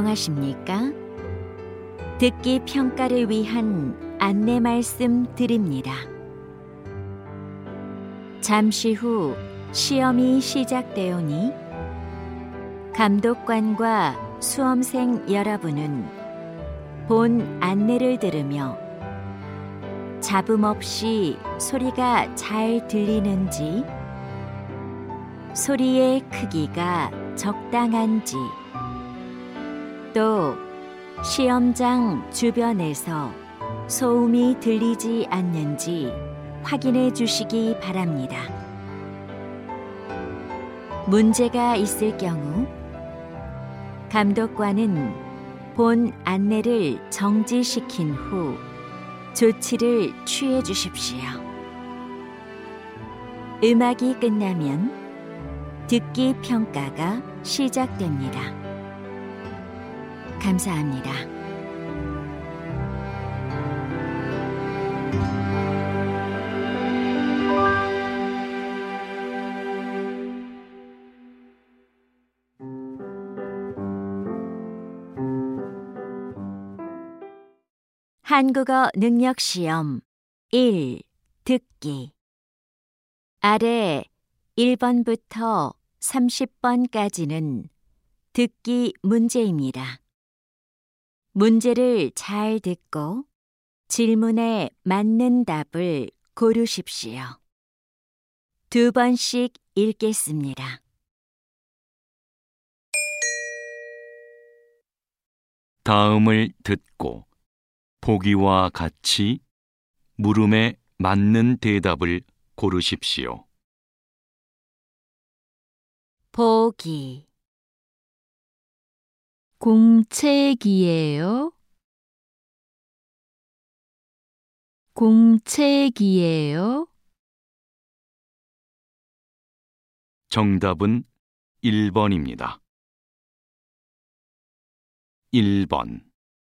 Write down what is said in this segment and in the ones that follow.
안녕하십니까? 듣기 평가를 위한 안내 말씀 드립니다. 잠시 후 시험이 시작되오니 감독관과 수험생 여러분은 본 안내를 들으며 잡음 없이 소리가 잘 들리는지, 소리의 크기가 적당한지, 또 시험장 주변에서 소음이 들리지 않는지 확인해 주시기 바랍니다. 문제가 있을 경우 감독관은 본 안내를 정지시킨 후 조치를 취해 주십시오. 음악이 끝나면 듣기 평가가 시작됩니다. 감사합니다. 한국어 능력 시험 1. 듣기. 아래 1번부터 30번까지는 듣기 문제입니다. 문제를 잘 듣고 질문에 맞는 답을 고르십시오. 2번씩 읽겠습니다. 다음을 듣고 보기와 같이 물음에 맞는 대답을 고르십시오. 보기. 공책이에요? 공책이에요? 정답은 1번입니다. 1번.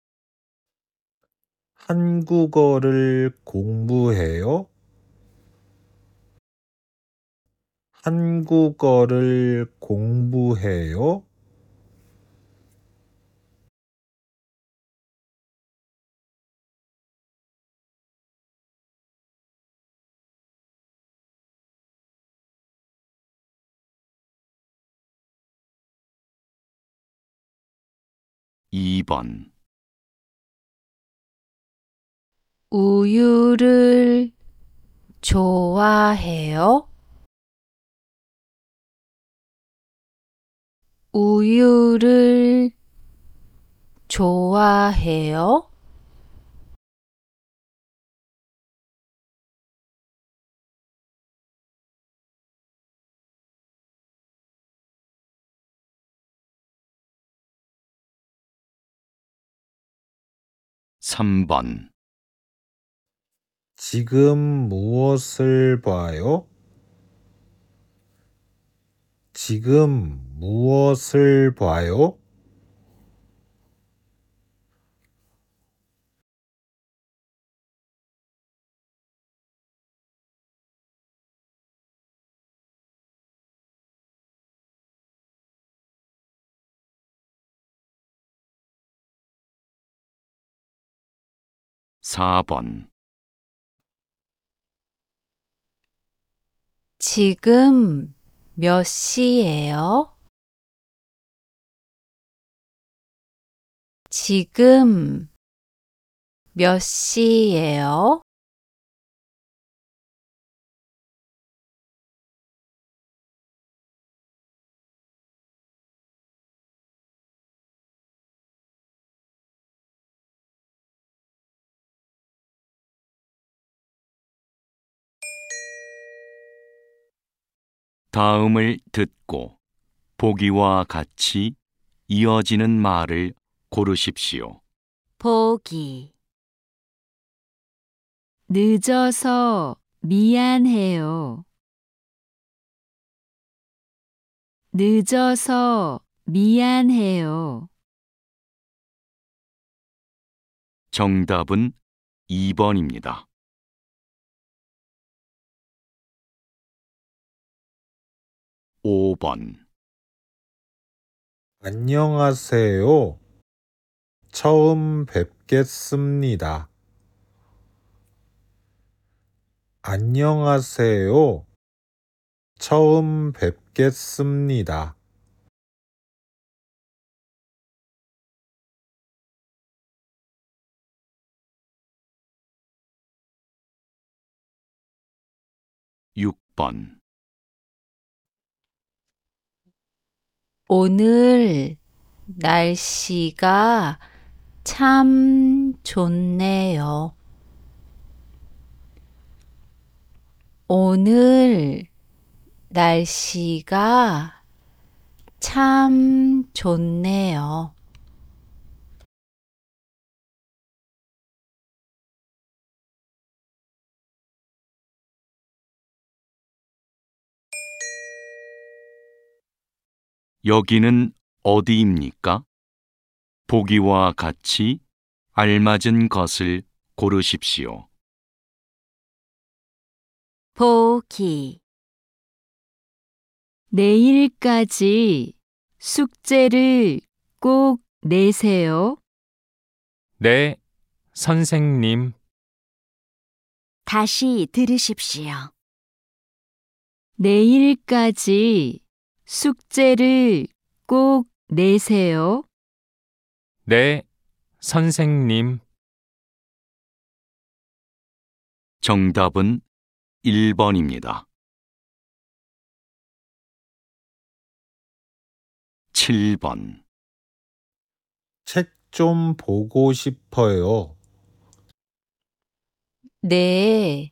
한국어를 공부해요? 한국어를 공부해요? 2번. 우유를 좋아해요? 우유를 좋아해요? 3번. 지금 무엇을 봐요? 지금 무엇을 봐요? 4번. 지금 몇 시예요? 지금 몇 시예요? '다음을 듣고 보기와 같이 이어지는 말을 고르십시오. 보기. 늦어서 미안해요. 늦어서 미안해요. 정답은 2번입니다. 5번. 안녕하세요. 처음 뵙겠습니다. 안녕하세요. 처음 뵙겠습니다. 6번. 오늘 날씨가 참 좋네요. 오늘 날씨가 참 좋네요. 여기는 어디입니까? 보기와 같이 알맞은 것을 고르십시오. 보기, 내일까지 숙제를 꼭 내세요. 네, 선생님. 다시 들으십시오. 내일까지 숙제를 꼭 내세요. 네, 선생님. 정답은 1번입니다. 7번. 책 좀 보고 싶어요. 네,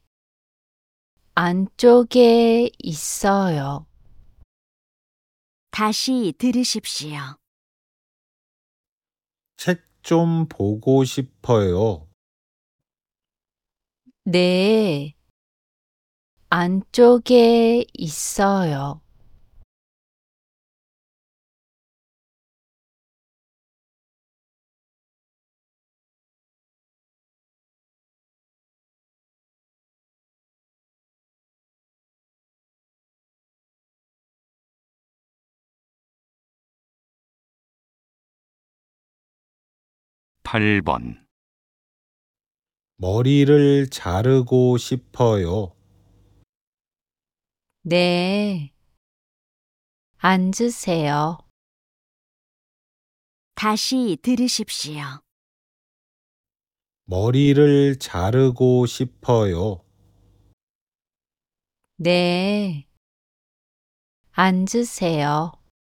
안쪽에 있어요. 다시 들으십시오. 책 좀 보고 싶어요. 네, 안쪽에 있어요. 8번. 머리를 자르고 싶어요. 네, 앉으세요. 다시 들으십시오. 머리를 자르고 싶어요. 네, 앉으세요.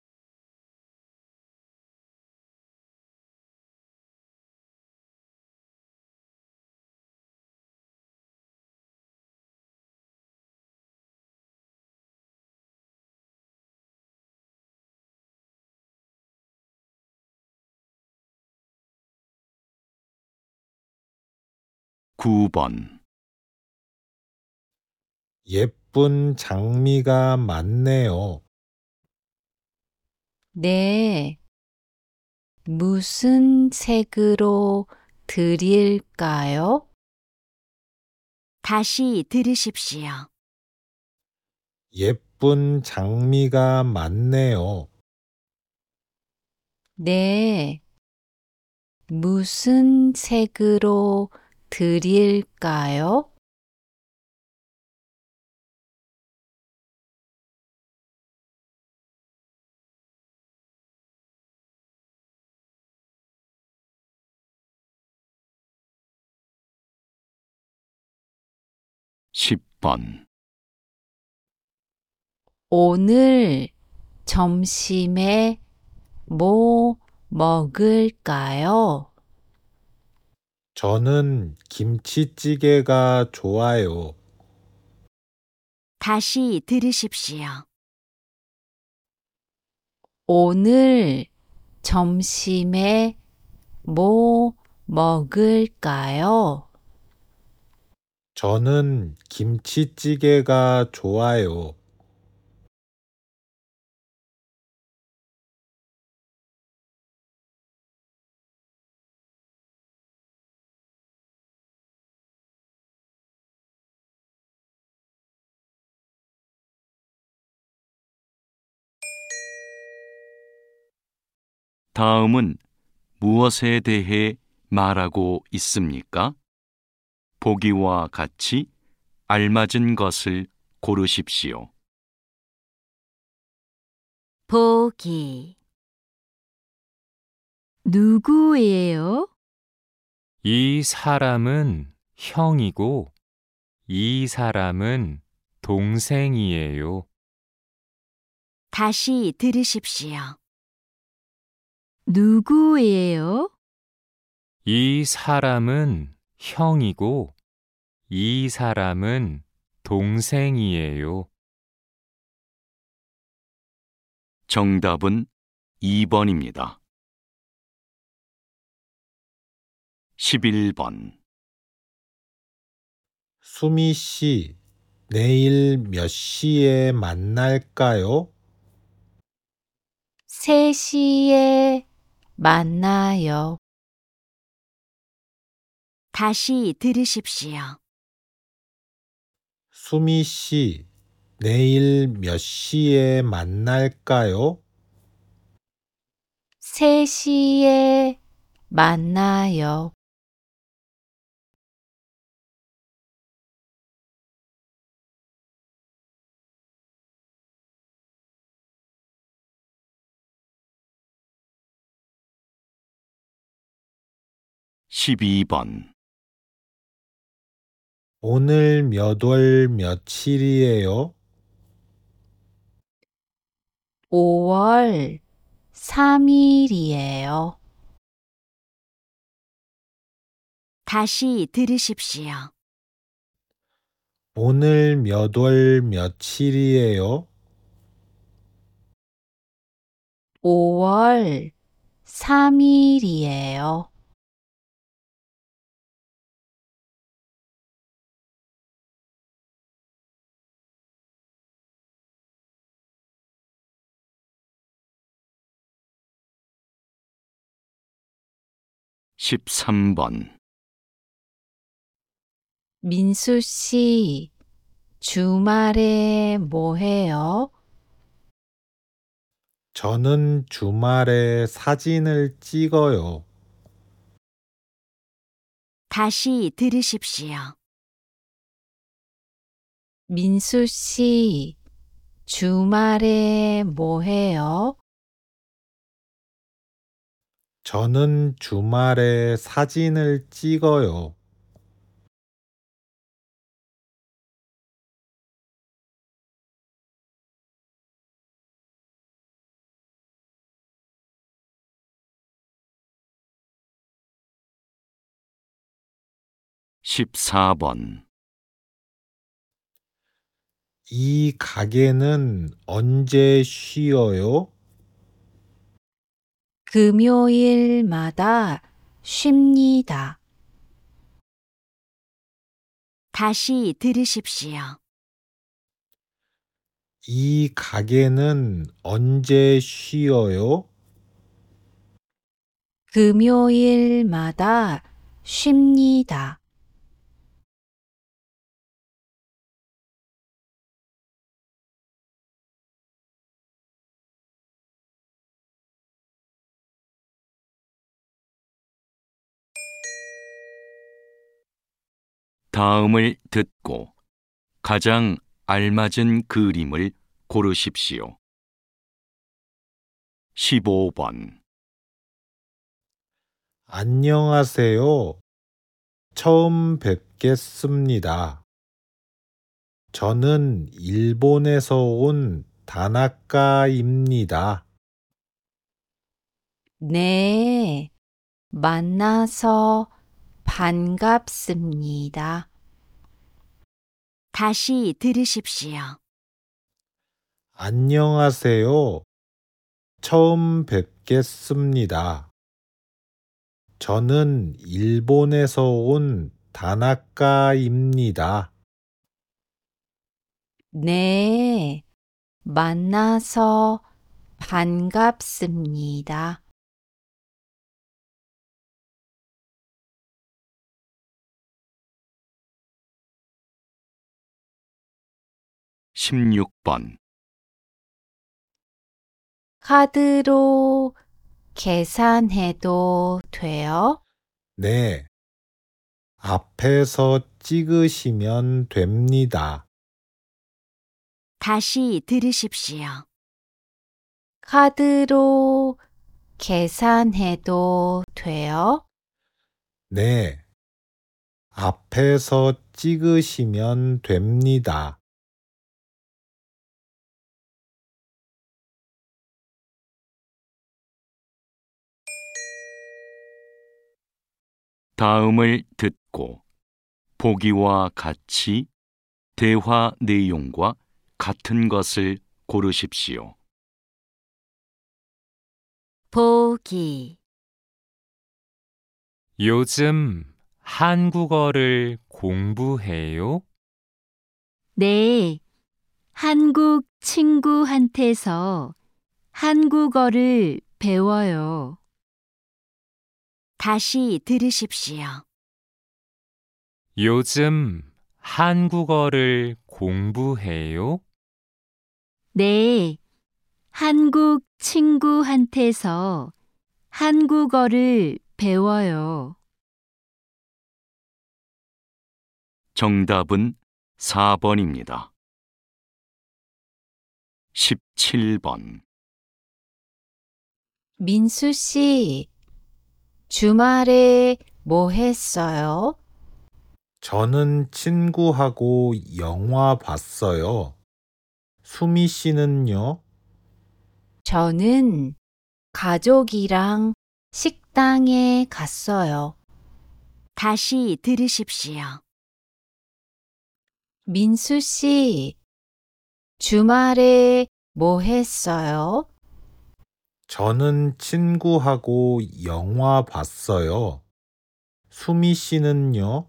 9번. 예쁜 장미가 많네요. 네, 무슨 색으로 드릴까요? 다시 들으십시오. 예쁜 장미가 많네요. 네, 무슨 색으로 드릴까요? 10번. 오늘 점심에 뭐 먹을까요? 저는 김치찌개가 좋아요. 다시 들으십시오. 오늘 점심에 뭐 먹을까요? 저는 김치찌개가 좋아요. '다음은 무엇에 대해 말하고 있습니까? 보기와 같이 알맞은 것을 고르십시오. 보기. 누구예요? 이 사람은 형이고 이 사람은 동생이에요. 다시 들으십시오. 누구예요? 이 사람은 형이고 이 사람은 동생이에요. 정답은 2번입니다. 11번. 수미 씨, 내일 몇 시에 만날까요? 3시에 만나요. 다시 들으십시오. 수미 씨, 내일 몇 시에 만날까요? 3시에 만나요. 12번. 오늘 몇 월 며칠이에요? 5월 3일이에요. 다시 들으십시오. 오늘 몇 월 며칠이에요? 5월 3일이에요. 13번. 민수 씨, 주말에 뭐 해요? 저는 주말에 사진을 찍어요. 다시 들으십시오. 민수 씨, 주말에 뭐 해요? 저는 주말에 사진을 찍어요. 14번. 이 가게는 언제 쉬어요? 금요일마다 쉽니다. 다시 들으십시오. 이 가게는 언제 쉬어요? 금요일마다 쉽니다. '다음을 듣고 가장 알맞은 그림을 고르십시오. 15번. 안녕하세요. 처음 뵙겠습니다. 저는 일본에서 온 다나카입니다. 네, 만나서 반갑습니다. 다시 들으십시오. 안녕하세요. 처음 뵙겠습니다. 저는 일본에서 온 다나카입니다. 네, 만나서 반갑습니다. 16번. 카드로 계산해도 돼요? 네. 앞에서 찍으시면 됩니다. 다시 들으십시오. 카드로 계산해도 돼요? 네. 앞에서 찍으시면 됩니다. 다음을 듣고 보기와 같이 대화 내용과 같은 것을 고르십시오. 보기, 요즘 한국어를 공부해요? 네, 한국 친구한테서 한국어를 배워요. 다시 들으십시오. 요즘 한국어를 공부해요? 네, 한국 친구한테서 한국어를 배워요. 정답은 4번입니다. 17번. 민수 씨, 주말에 뭐 했어요? 저는 친구하고 영화 봤어요. 수미 씨는요? 저는 가족이랑 식당에 갔어요. 다시 들으십시오. 민수 씨, 주말에 뭐 했어요? 저는 친구하고 영화 봤어요. 수미 씨는요?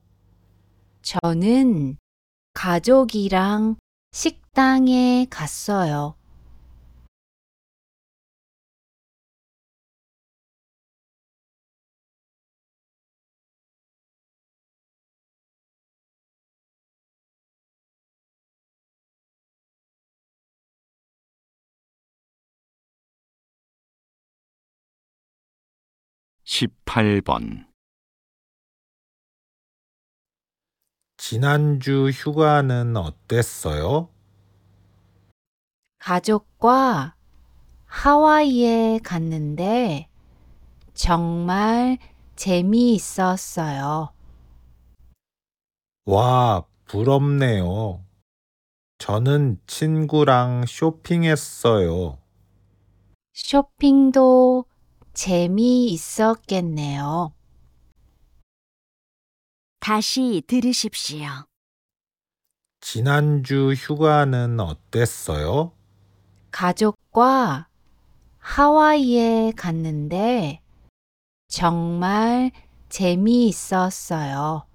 저는 가족이랑 식당에 갔어요. 18번. 지난주 휴가는 어땠어요? 가족과 하와이에 갔는데 정말 재미있었어요. 와, 부럽네요. 저는 친구랑 쇼핑했어요. 쇼핑도 재미있었겠네요. 다시 들으십시오. 지난주 휴가는 어땠어요? 가족과 하와이에 갔는데 정말 재미있었어요.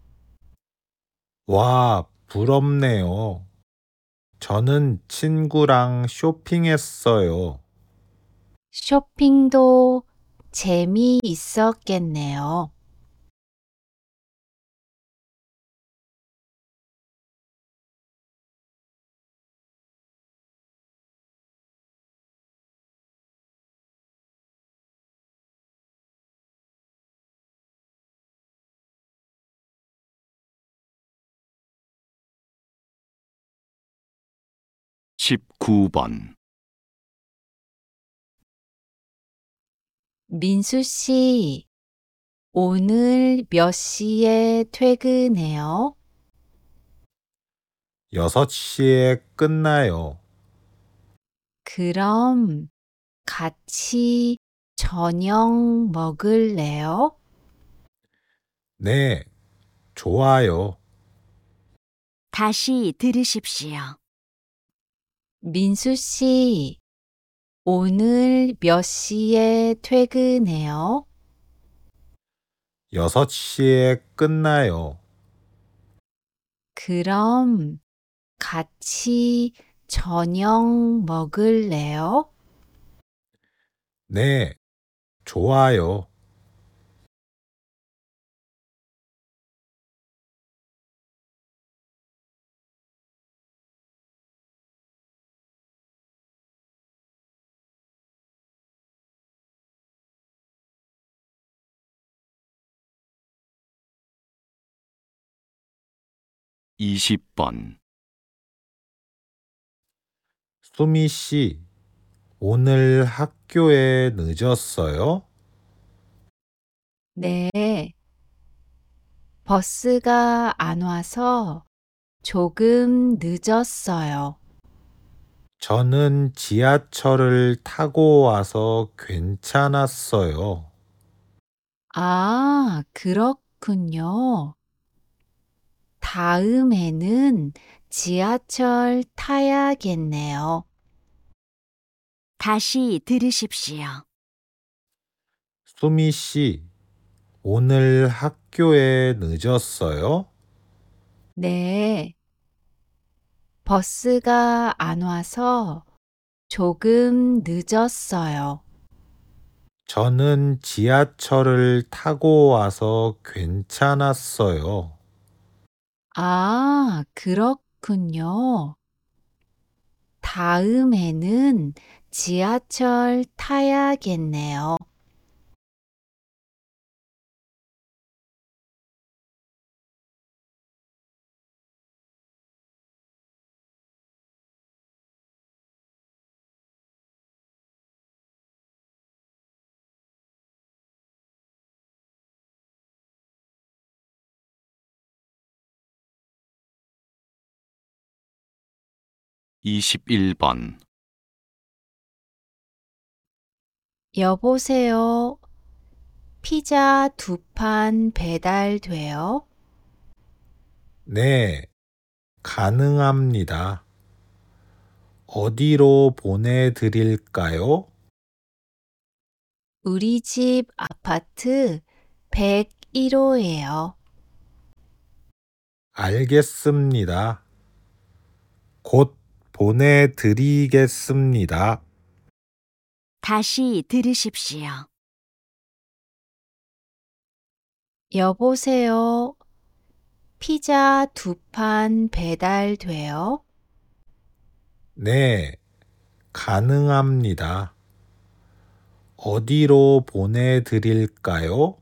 와, 부럽네요. 저는 친구랑 쇼핑했어요. 쇼핑도 재미있었겠네요. 십구 번. 민수 씨, 오늘 몇 시에 퇴근해요? 6시에 끝나요. 그럼 같이 저녁 먹을래요? 네, 좋아요. 다시 들으십시오. 민수 씨, 오늘 몇 시에 퇴근해요? 6시에 끝나요. 그럼 같이 저녁 먹을래요? 네, 좋아요. 20번, 수미 씨, 오늘 학교에 늦었어요? 네, 버스가 안 와서 조금 늦었어요. 저는 지하철을 타고 와서 괜찮았어요. 아, 그렇군요. 다음에는 지하철 타야겠네요. 다시 들으십시오. 수미 씨, 오늘 학교에 늦었어요? 네, 버스가 안 와서 조금 늦었어요. 저는 지하철을 타고 와서 괜찮았어요. 아, 그렇군요. 다음에는 지하철 타야겠네요. 이십일 번 여보세요. 피자 2판 배달돼요? 네, 가능합니다. 어디로 보내드릴까요? 우리 집 아파트 101호예요. 알겠습니다. 곧 보내드리겠습니다. 다시 들으십시오. 여보세요. 피자 2판 배달돼요? 네, 가능합니다. 어디로 보내드릴까요?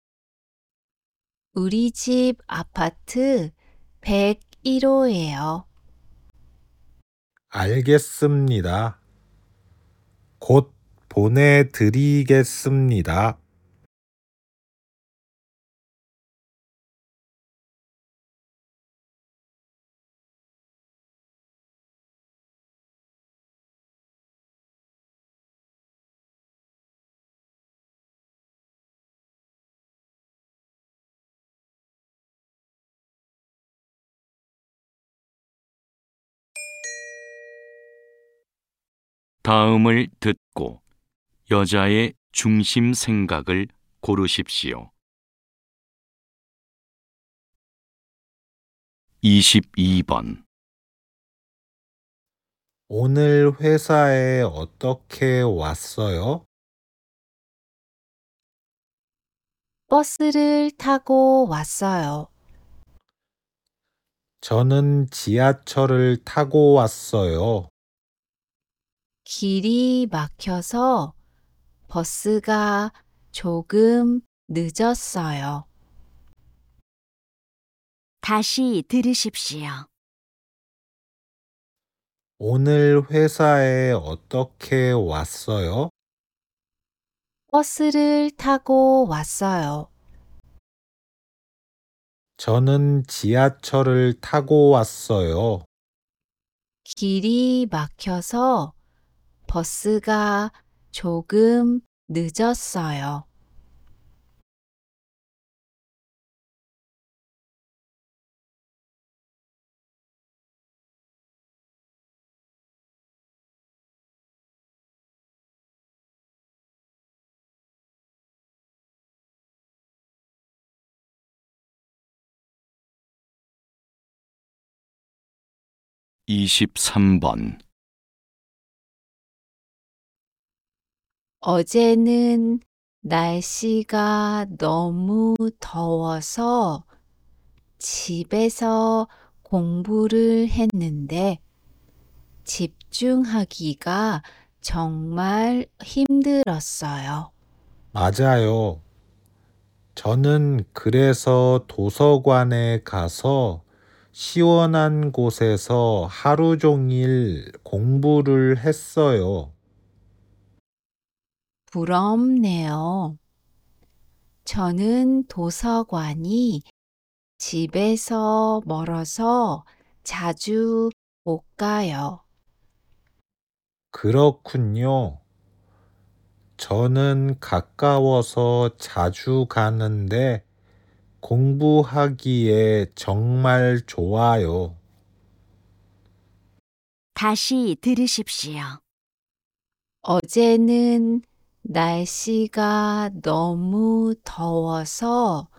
우리 집 아파트 101호예요. 알겠습니다. 곧 보내드리겠습니다. 다음을 듣고 여자의 중심 생각을 고르십시오. 22번, 오늘 회사에 어떻게 왔어요? 버스를 타고 왔어요. 저는 지하철을 타고 왔어요. 길이 막혀서 버스가 조금 늦었어요. 다시 들으십시오. 오늘 회사에 어떻게 왔어요? 버스를 타고 왔어요. 저는 지하철을 타고 왔어요. 길이 막혀서 버스가 조금 늦었어요. 이십삼 번 어제는 날씨가 너무 더워서 집에서 공부를 했는데 집중하기가 정말 힘들었어요. 맞아요. 저는 그래서 도서관에 가서 시원한 곳에서 하루 종일 공부를 했어요. 부럽네요. 저는 도서관이 집에서 멀어서 자주 못 가요. 그렇군요. 저는 가까워서 자주 가는데 공부하기에 정말 좋아요. 다시 들으십시오. 어제는 날씨가 너무 더워서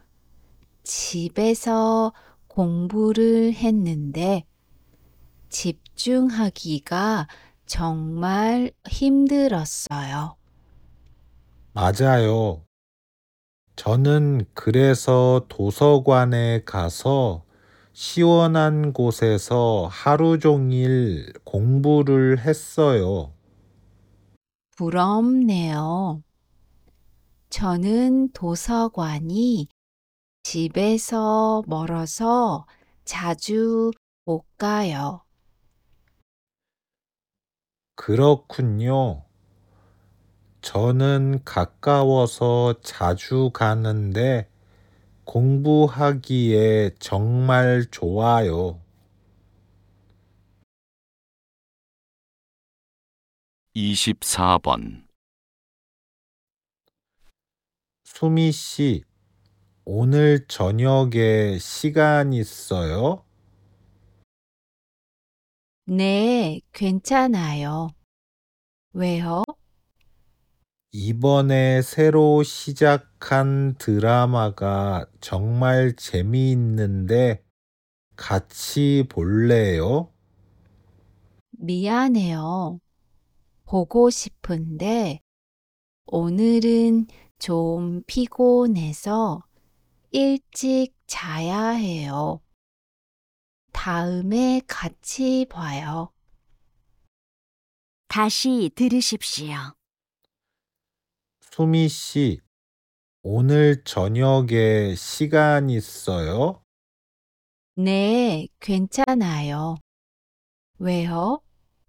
집에서 공부를 했는데 집중하기가 정말 힘들었어요. 맞아요. 저는 그래서 도서관에 가서 시원한 곳에서 하루 종일 공부를 했어요. 부럽네요. 저는 도서관이 집에서 멀어서 자주 못 가요. 그렇군요. 저는 가까워서 자주 가는데 공부하기에 정말 좋아요. 24번. 수미 씨, 오늘 저녁에 시간 있어요? 네, 괜찮아요. 왜요? 이번에 새로 시작한 드라마가 정말 재미있는데 같이 볼래요? 미안해요. 보고 싶은데 오늘은 좀 피곤해서 일찍 자야 해요. 다음에 같이 봐요. 다시 들으십시오. 수미 씨, 오늘 저녁에 시간 있어요? 네, 괜찮아요. 왜요?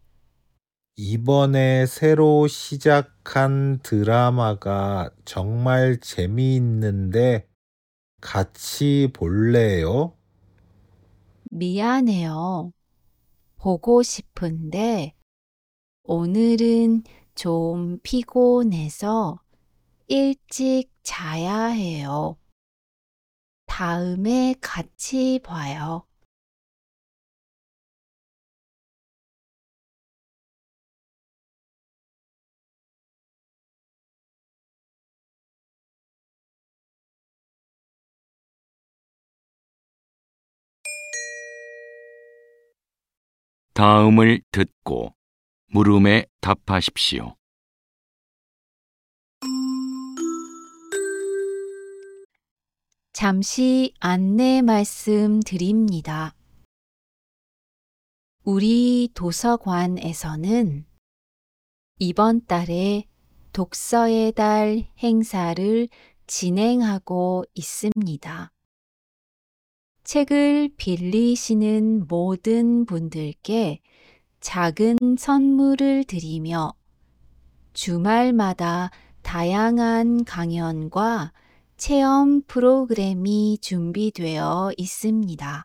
이번에 새로 시작한 드라마가 정말 재미있는데 같이 볼래요? 미안해요. 보고 싶은데 오늘은 좀 피곤해서 일찍 자야 해요. 다음에 같이 봐요. 다음을 듣고 물음에 답하십시오. 잠시 안내 말씀드립니다. 우리 도서관에서는 이번 달에 독서의 달 행사를 진행하고 있습니다. 책을 빌리시는 모든 분들께 작은 선물을 드리며 주말마다 다양한 강연과 체험 프로그램이 준비되어 있습니다.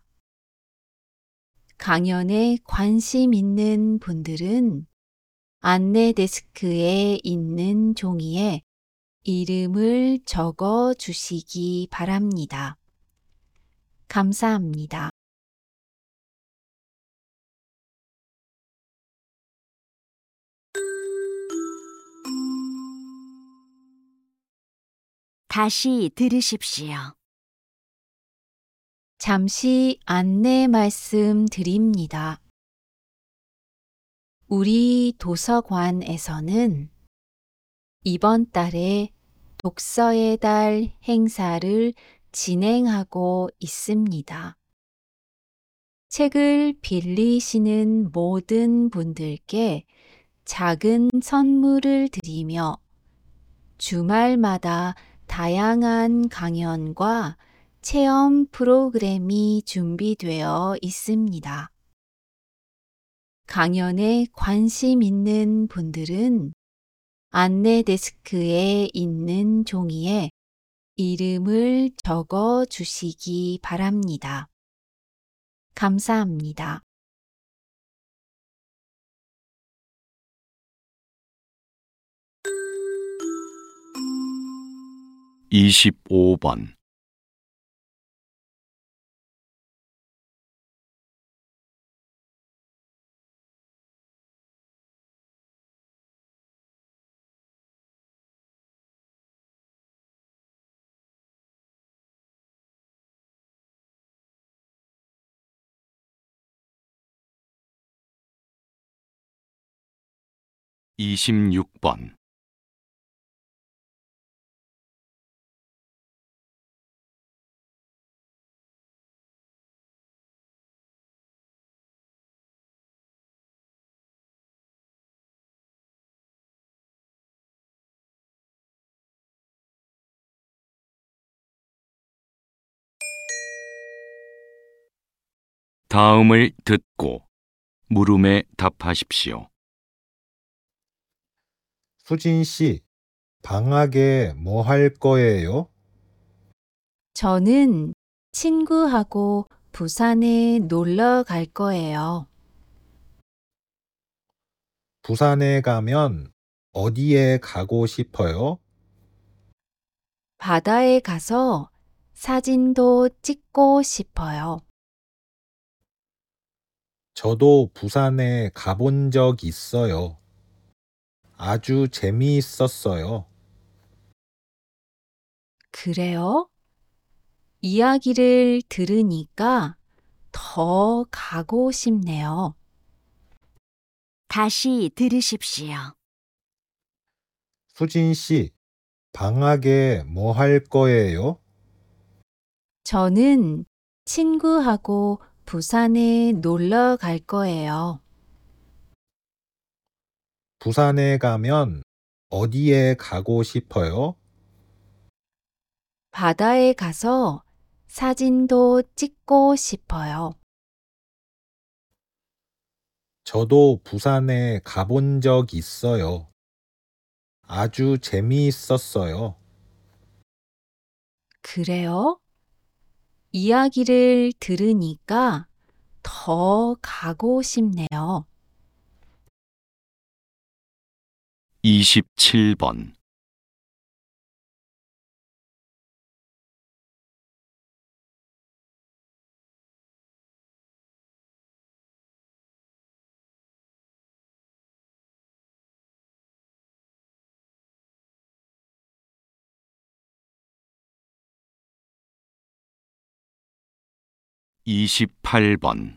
강연에 관심 있는 분들은 안내 데스크에 있는 종이에 이름을 적어 주시기 바랍니다. 감사합니다. 다시 들으십시오. 잠시 안내 말씀드립니다. 우리 도서관에서는 이번 달에 독서의 달 행사를 진행하고 있습니다. 책을 빌리시는 모든 분들께 작은 선물을 드리며 주말마다 다양한 강연과 체험 프로그램이 준비되어 있습니다. 강연에 관심 있는 분들은 안내 데스크에 있는 종이에 이름을 적어 주시기 바랍니다. 감사합니다. 25번 26번 '다음을 듣고 물음에 답하십시오. 수진 씨, 방학에 뭐 할 거예요? 저는 친구하고 부산에 놀러 갈 거예요. 부산에 가면 어디에 가고 싶어요? 바다에 가서 사진도 찍고 싶어요. 저도 부산에 가본 적 있어요. 아주 재미있었어요. 그래요? 이야기를 들으니까 더 가고 싶네요. 다시 들으십시오. 수진 씨, 방학에 뭐 할 거예요? 저는 친구하고 부산에 놀러 갈 거예요. 부산에 가면 어디에 가고 싶어요? 바다에 가서 사진도 찍고 싶어요. 저도 부산에 가본 적 있어요. 아주 재미있었어요. 그래요? 이야기를 들으니까 더 가고 싶네요. 27번 28번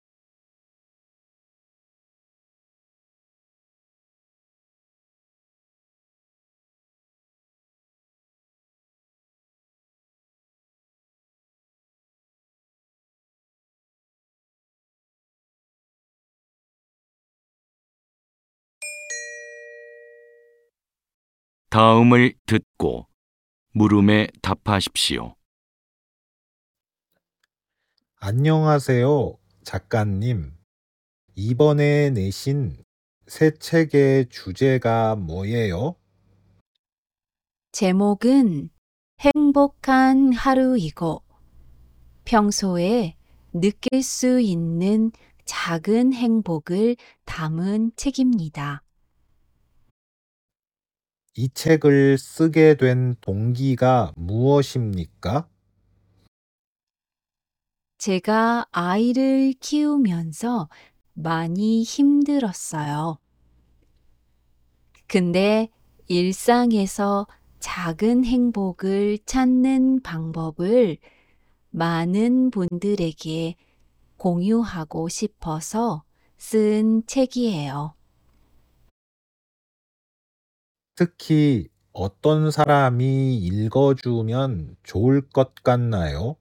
'다음을 듣고 물음에 답하십시오. 안녕하세요, 작가님. 이번에 내신 새 책의 주제가 뭐예요? 제목은 행복한 하루이고 평소에 느낄 수 있는 작은 행복을 담은 책입니다. 이 책을 쓰게 된 동기가 무엇입니까? 제가 아이를 키우면서 많이 힘들었어요. 근데 일상에서 작은 행복을 찾는 방법을 많은 분들에게 공유하고 싶어서 쓴 책이에요. 특히 어떤 사람이 읽어주면 좋을 것 같나요?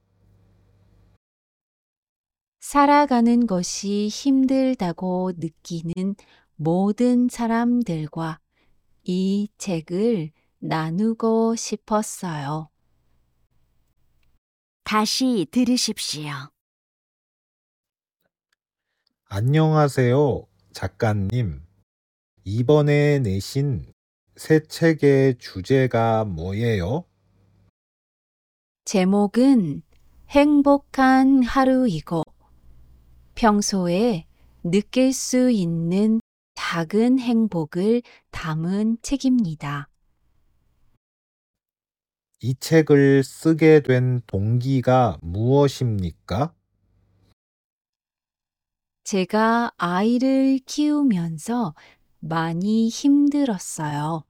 살아가는 것이 힘들다고 느끼는 모든 사람들과 이 책을 나누고 싶었어요. 다시 들으십시오. 안녕하세요, 작가님. 이번에 내신 새 책의 주제가 뭐예요? 제목은 행복한 하루이고 평소에 느낄 수 있는 작은 행복을 담은 책입니다. 이 책을 쓰게 된 동기가 무엇입니까? 제가 아이를 키우면서 많이 힘들었어요.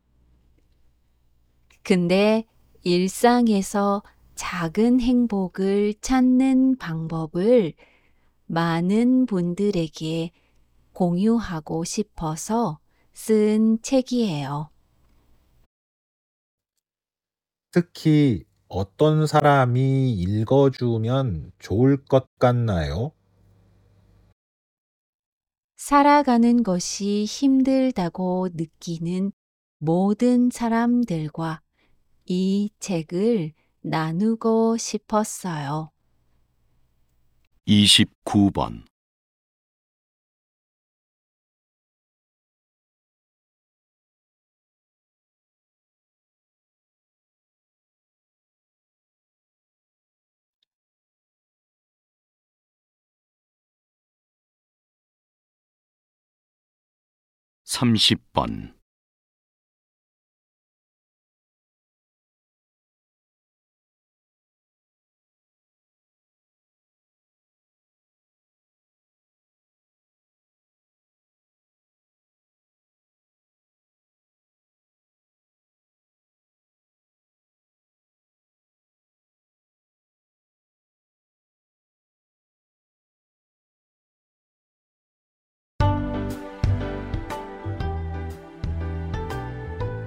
근데 일상에서 작은 행복을 찾는 방법을 많은 분들에게 공유하고 싶어서 쓴 책이에요. 특히 어떤 사람이 읽어주면 좋을 것 같나요? 살아가는 것이 힘들다고 느끼는 모든 사람들과 이 책을 나누고 싶었어요. 29번. 삼십 번.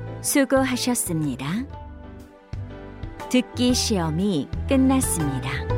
수고하셨습니다. 듣기 시험이 끝났습니다.